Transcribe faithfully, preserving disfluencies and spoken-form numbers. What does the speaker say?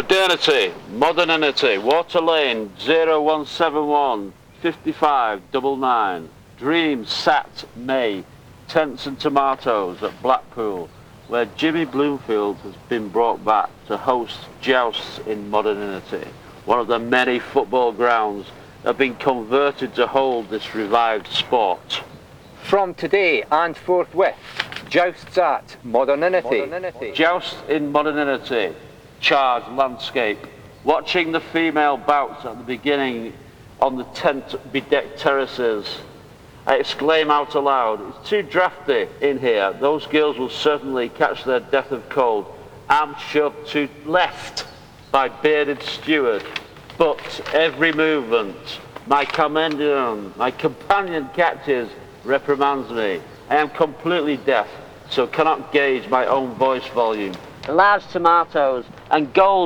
Modernity, modernity, Water Lane, zero one seven one, fifty-five nine nine. Dream Sat May, Tents and Tomatoes at Blackpool, where Jimmy Bloomfield has been brought back to host jousts in modernity, one of the many football grounds that have been converted to hold this revived sport. From today and forthwith, jousts at modernity. modernity. Joust in modernity, charged landscape, watching the female bouts at the beginning on the tent-bedecked terraces. I exclaim out aloud, it's too drafty in here. Those girls will certainly catch their death of cold. I'm shoved to left by bearded steward, but every movement, my commendation, my companion catches, reprimands me. I am completely deaf, so cannot gauge my own voice volume. Large tomatoes and gold